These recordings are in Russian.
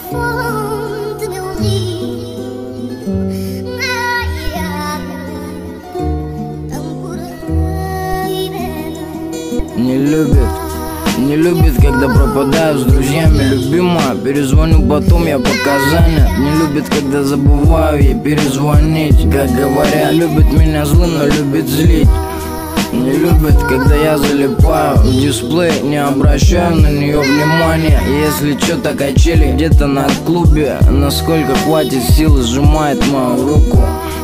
Не любит, когда пропадаю с друзьями. Любимая, перезвоню потом, я пока занят. Не любит, когда забываю ей перезвонить. Как говорят, любит меня злым, но любит злить. Не любит, когда я залипаю в дисплей, не обращаю на нее внимания. Если что-то качели где-то на клубе, насколько хватит силы, сжимает мою руку.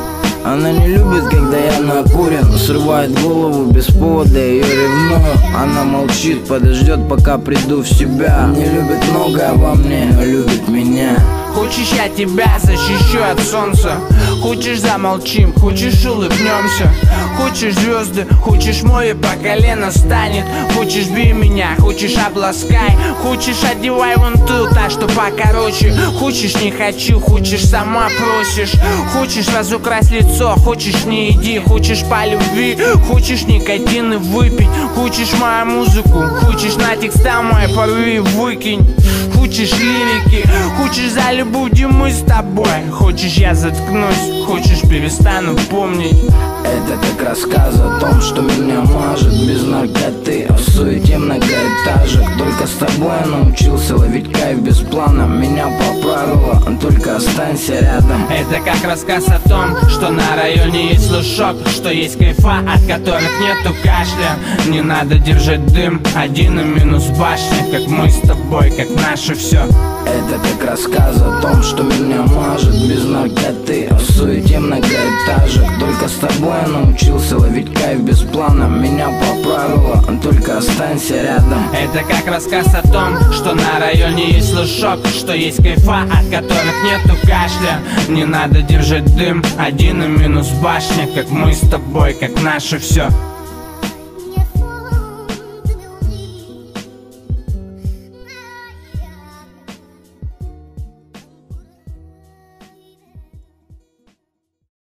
Она не любит, когда я накурен, срывает голову без повода, ее ревную. Она молчит, подождет, пока приду в себя. Не любит многое во мне, но любит меня. Хочешь, я тебя защищу от солнца? Хочешь, замолчим, хочешь, улыбнемся? Хочешь звезды, хочешь, море по колено станет? Хочешь, бей меня, хочешь, обласкай? Хочешь, одевай вон ту, та, что покороче? Хочешь, не хочу, хочешь, сама просишь? Хочешь, разукрась лицо, хочешь, не иди? Хочешь, по любви, хочешь, никотины выпить? Хочешь, мою музыку, хочешь, на текста мои порви выкинь? Хочешь, лирики, хочешь, за любовь, где мы с тобой? Хочешь, я заткнусь, хочешь, перестану помнить? Это как рассказ о том, что меня мажет без наркоты, в суете многоэтажек. Только с тобой я научился ловить кайф без плана. Меня поправило, только останься рядом. Это как рассказ о том, что на районе есть слушок, что есть кайфа, от которых нету кашля. Не надо держать дым, один и минус башня, как мы с тобой, как наше все. Это как рассказ о том, что меня мажет без наркоты, в суете многоэтажек. Только с тобой я научился ловить кайф без плана. Меня поправило, только останься рядом. Это как рассказ о том, что на районе есть слушок, что есть кайфа, от которых нету кашля. Не надо держать дым, один и минус башня, как мы с тобой, как наше все.